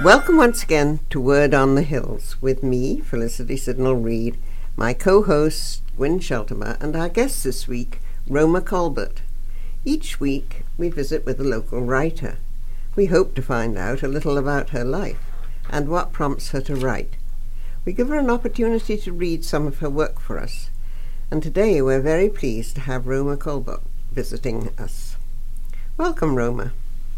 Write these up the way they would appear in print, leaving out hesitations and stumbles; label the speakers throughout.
Speaker 1: Welcome once again to Word on the Hills with me, Felicity Sidnall-Reid, my co-host, Gwyn Sheltimer, and our guest this week, Roma Colbert. Each week, we visit with a local writer. We hope to find out a little about her life and what prompts her to write. We give her an opportunity to read some of her work for us, and today we're very pleased to have Roma Colbert visiting us. Welcome, Roma.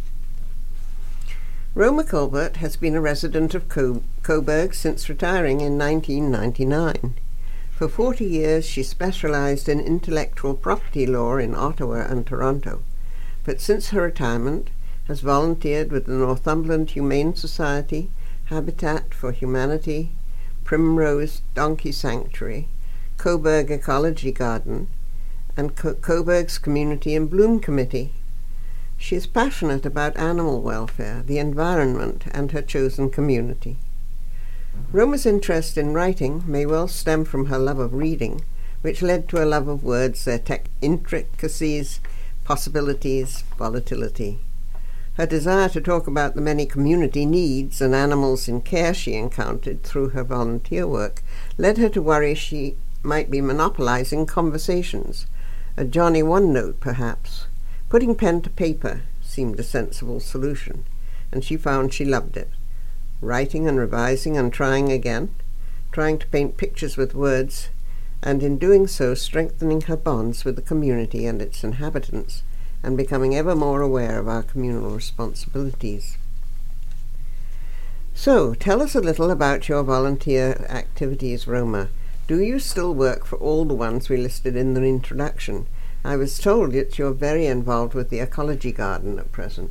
Speaker 1: Roma Colbert has been a resident of Coburg since retiring in 1999. For 40 years she specialized in intellectual property law in Ottawa and Toronto, but since her retirement has volunteered with the Northumberland Humane Society, Habitat for Humanity, Primrose Donkey Sanctuary, Coburg Ecology Garden, and Coburg's Community in Bloom Committee. She is passionate about animal welfare, the environment, and her chosen community. Roma's interest in writing may well stem from her love of reading, which led to a love of words, their intricacies, possibilities, volatility. Her desire to talk about the many community needs and animals in care she encountered through her volunteer work led her to worry she might be monopolizing conversations, a Johnny One Note perhaps. Putting pen to paper seemed a sensible solution, and she found she loved it. Writing and revising and trying again, trying to paint pictures with words, and in doing so strengthening her bonds with the community and its inhabitants, and becoming ever more aware of our communal responsibilities. So, tell us a little about your volunteer activities, Roma. Do you still work for all the ones we listed in the introduction? I was told that you're very involved with the Ecology Garden at present.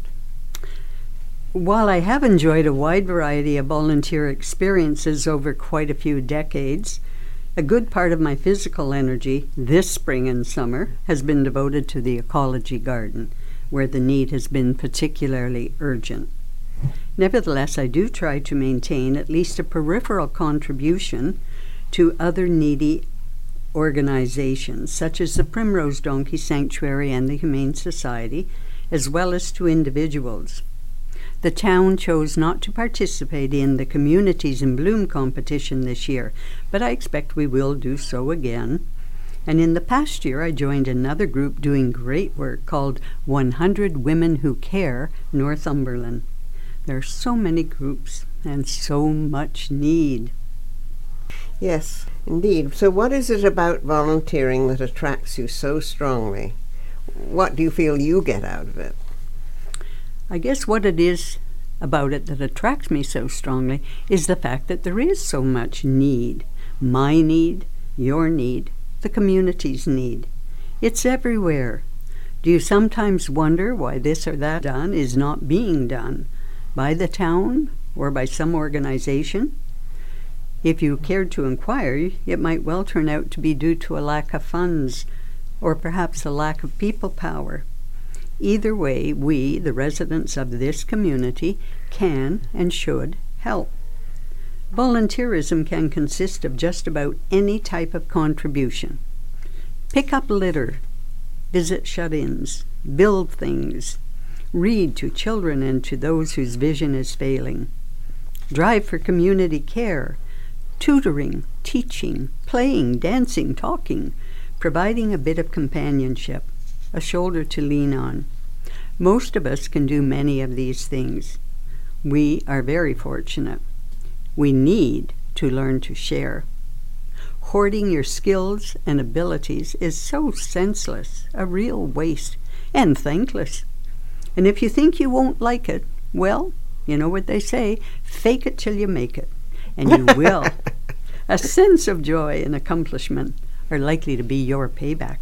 Speaker 2: While I have enjoyed a wide variety of volunteer experiences over quite a few decades, a good part of my physical energy this spring and summer has been devoted to the Ecology Garden, where the need has been particularly urgent. Nevertheless, I do try to maintain at least a peripheral contribution to other needy organizations, such as the Primrose Donkey Sanctuary and the Humane Society, as well as to individuals. The town chose not to participate in the Communities in Bloom competition this year, but I expect we will do so again. And in the past year, I joined another group doing great work called 100 Women Who Care, Northumberland. There are so many groups and so much need.
Speaker 1: Yes, indeed. So what is it about volunteering that attracts you so strongly? What do you feel you get out of it?
Speaker 2: I guess what it is about it that attracts me so strongly is the fact that there is so much need. My need, your need, the community's need. It's everywhere. Do you sometimes wonder why this or that done is not being done by the town or by some organization? If you cared to inquire, it might well turn out to be due to a lack of funds or perhaps a lack of people power. Either way, we, the residents of this community, can and should help. Volunteerism can consist of just about any type of contribution. Pick up litter, visit shut-ins, build things, read to children and to those whose vision is failing, drive for community care, tutoring, teaching, playing, dancing, talking, providing a bit of companionship, a shoulder to lean on. Most of us can do many of these things. We are very fortunate. We need to learn to share. Hoarding your skills and abilities is so senseless, a real waste, and thankless. And if you think you won't like it, well, you know what they say, fake it till you make it. And you will. A sense of joy and accomplishment are likely to be your payback.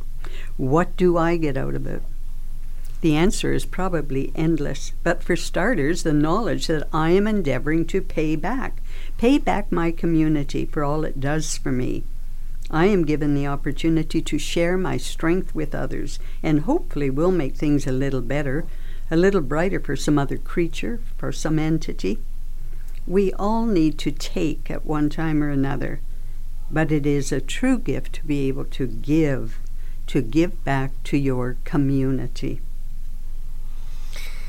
Speaker 2: What do I get out of it? The answer is probably endless, but for starters, the knowledge that I am endeavoring to pay back my community for all it does for me. I am given the opportunity to share my strength with others, and hopefully will make things a little better, a little brighter for some other creature, for some entity. We all need to take at one time or another, but it is a true gift to be able to give back to your community.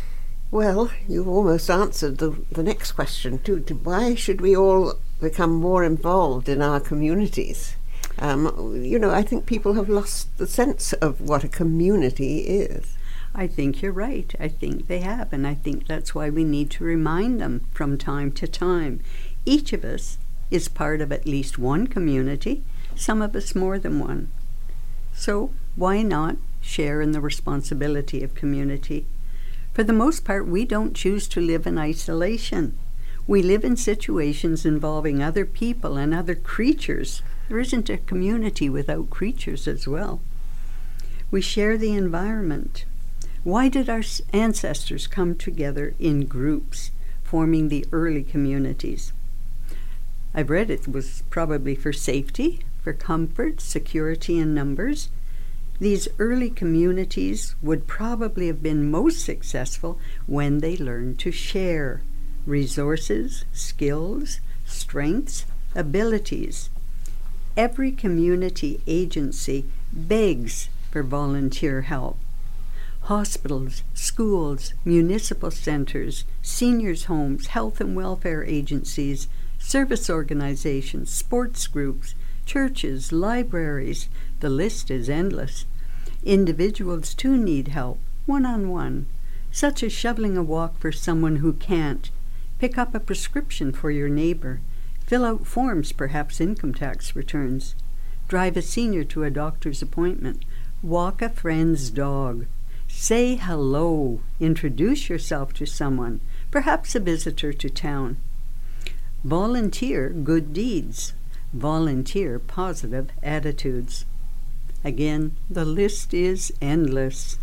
Speaker 1: Well, you've almost answered the next question too. Why should we all become more involved in our communities? I think people have lost the sense of what a community is.
Speaker 2: I think you're right. I think they have, and I think that's why we need to remind them from time to time. Each of us is part of at least one community, some of us more than one. So why not share in the responsibility of community? For the most part, we don't choose to live in isolation. We live in situations involving other people and other creatures. There isn't a community without creatures as well. We share the environment. Why did our ancestors come together in groups, forming the early communities? I've read it was probably for safety, for comfort, security, and numbers. These early communities would probably have been most successful when they learned to share resources, skills, strengths, abilities. Every community agency begs for volunteer help. Hospitals, schools, municipal centers, seniors' homes, health and welfare agencies, service organizations, sports groups, churches, libraries, the list is endless. Individuals too need help, one-on-one, such as shoveling a walk for someone who can't, pick up a prescription for your neighbor, fill out forms, perhaps income tax returns, drive a senior to a doctor's appointment, walk a friend's dog, say hello, introduce yourself to someone, perhaps a visitor to town. Volunteer good deeds. Volunteer positive attitudes. Again, the list is endless.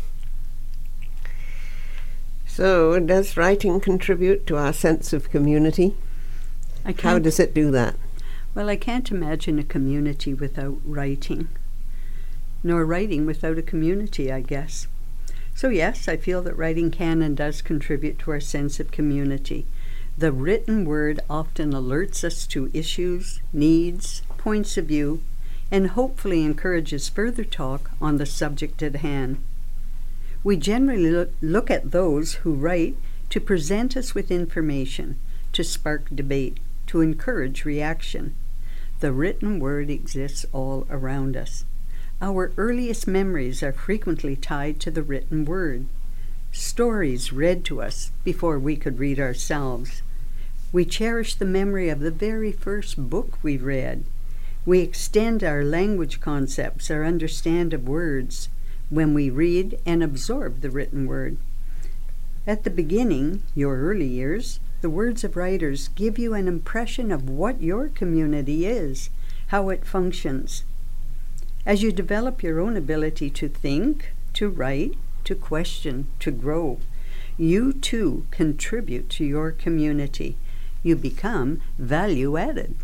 Speaker 1: So, does writing contribute to our sense of community? How does it do that?
Speaker 2: Well, I can't imagine a community without writing, nor writing without a community, I guess. So yes, I feel that writing can and does contribute to our sense of community. The written word often alerts us to issues, needs, points of view, and hopefully encourages further talk on the subject at hand. We generally look at those who write to present us with information, to spark debate, to encourage reaction. The written word exists all around us. Our earliest memories are frequently tied to the written word. Stories read to us before we could read ourselves. We cherish the memory of the very first book we read. We extend our language concepts, our understanding of words, when we read and absorb the written word. At the beginning, your early years, the words of writers give you an impression of what your community is, how it functions. As you develop your own ability to think, to write, to question, to grow, you too contribute to your community. You become value-added.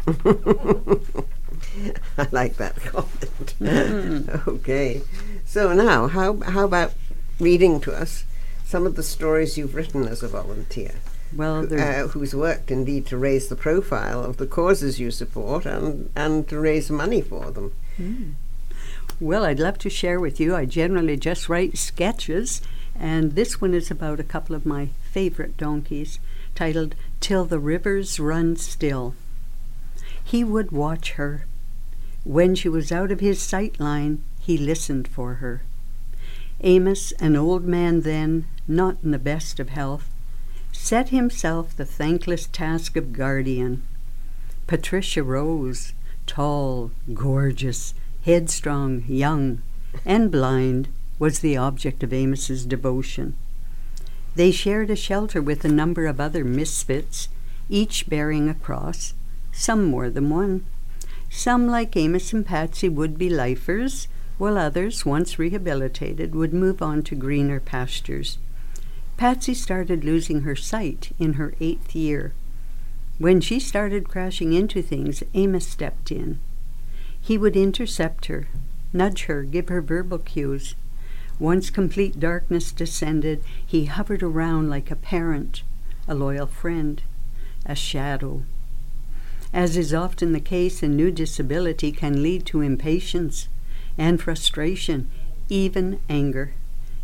Speaker 1: I like that comment. Okay. So now, how about reading to us some of the stories you've written as a volunteer?
Speaker 2: Well,
Speaker 1: who's worked indeed to raise the profile of the causes you support and to raise money for them.
Speaker 2: Well, I'd love to share with you. I generally just write sketches, and this one is about a couple of my favorite donkeys, titled "Till the Rivers Run Still." He would watch her. When she was out of his sight line, he listened for her. Amos, an old man then, not in the best of health, set himself the thankless task of guardian. Patricia Rose, tall, gorgeous, headstrong, young, and blind, was the object of Amos's devotion. They shared a shelter with a number of other misfits, each bearing a cross, some more than one. Some, like Amos and Patsy, would be lifers, while others, once rehabilitated, would move on to greener pastures. Patsy started losing her sight in her 8th year. When she started crashing into things, Amos stepped in. He would intercept her, nudge her, give her verbal cues. Once complete darkness descended, he hovered around like a parent, a loyal friend, a shadow. As is often the case, a new disability can lead to impatience and frustration, even anger.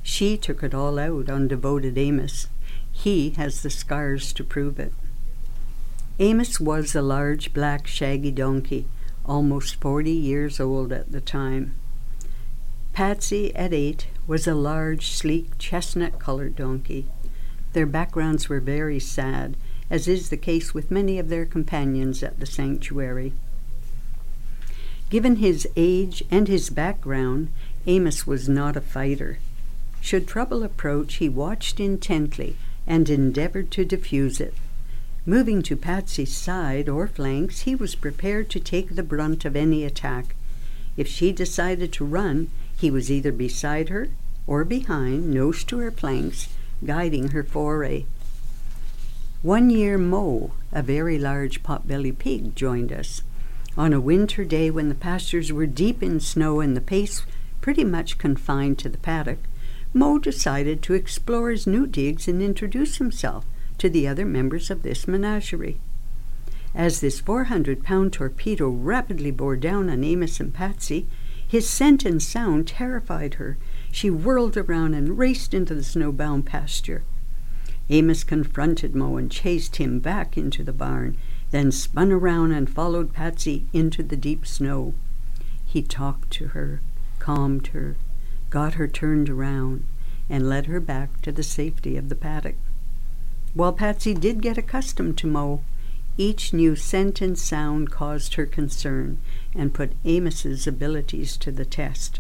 Speaker 2: She took it all out on devoted Amos. He has the scars to prove it. Amos was a large, black, shaggy donkey, almost 40 years old at the time. Patsy, at 8, was a large, sleek, chestnut-colored donkey. Their backgrounds were very sad, as is the case with many of their companions at the sanctuary. Given his age and his background, Amos was not a fighter. Should trouble approach, he watched intently and endeavored to diffuse it. Moving to Patsy's side or flanks, he was prepared to take the brunt of any attack. If she decided to run, he was either beside her or behind, nose to her flanks, guiding her foray. One year Mo, a very large pot-bellied pig, joined us. On a winter day when the pastures were deep in snow and the pace pretty much confined to the paddock, Mo decided to explore his new digs and introduce himself to the other members of this menagerie. As this 400-pound torpedo rapidly bore down on Amos and Patsy, his scent and sound terrified her. She whirled around and raced into the snowbound pasture. Amos confronted Mo and chased him back into the barn, then spun around and followed Patsy into the deep snow. He talked to her, calmed her, got her turned around, and led her back to the safety of the paddock. While Patsy did get accustomed to Mo, each new scent and sound caused her concern and put Amos's abilities to the test.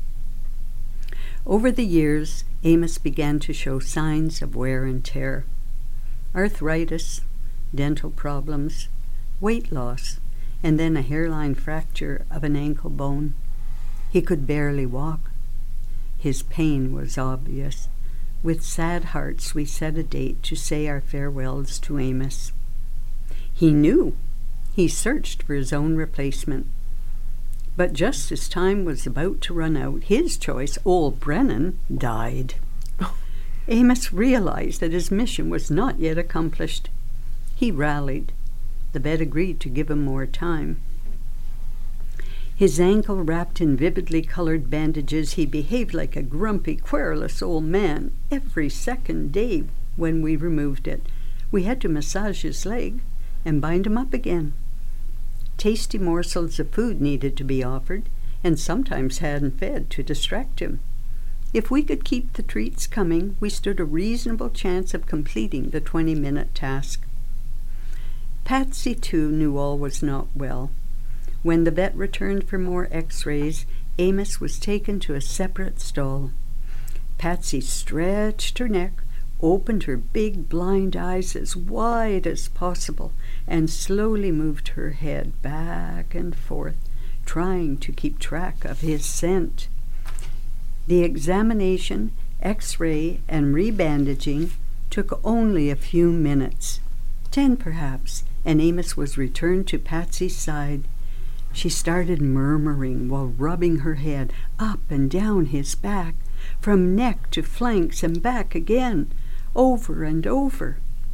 Speaker 2: Over the years, Amos began to show signs of wear and tear. Arthritis, dental problems, weight loss, and then a hairline fracture of an ankle bone. He could barely walk. His pain was obvious. With sad hearts, we set a date to say our farewells to Amos. He knew. He searched for his own replacement. But just as time was about to run out, his choice, old Brennan, died. Amos realized that his mission was not yet accomplished. He rallied. The vet agreed to give him more time. His ankle wrapped in vividly colored bandages, he behaved like a grumpy, querulous old man every second day when we removed it. We had to massage his leg and bind him up again. Tasty morsels of food needed to be offered, and sometimes hand-fed to distract him. If we could keep the treats coming, we stood a reasonable chance of completing the 20-minute task. Patsy, too, knew all was not well. When the vet returned for more x-rays, Amos was taken to a separate stall. Patsy stretched her neck, opened her big blind eyes as wide as possible, and slowly moved her head back and forth, trying to keep track of his scent. The examination, x-ray, and rebandaging took only a few minutes, 10 perhaps, and Amos was returned to Patsy's side. She started murmuring while rubbing her head up and down his back, from neck to flanks and back again, over and over.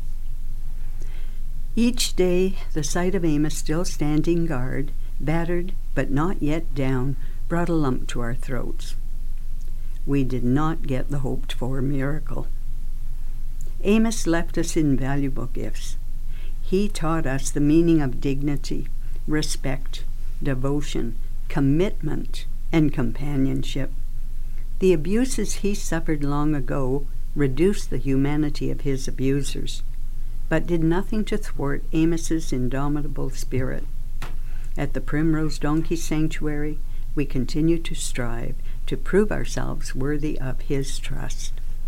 Speaker 2: Each day, the sight of Amos still standing guard, battered but not yet down, brought a lump to our throats. We did not get the hoped-for miracle. Amos left us invaluable gifts. He taught us the meaning of dignity, respect, devotion, commitment, and companionship. The abuses he suffered long ago reduced the humanity of his abusers, but did nothing to thwart Amos's indomitable spirit. At the Primrose Donkey Sanctuary, we continue to strive to prove ourselves worthy of his trust.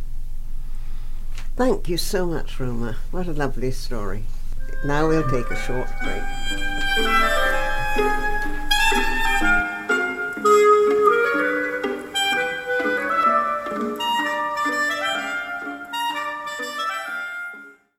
Speaker 1: Thank you so much, Roma. What a lovely story. Now we'll take a short break.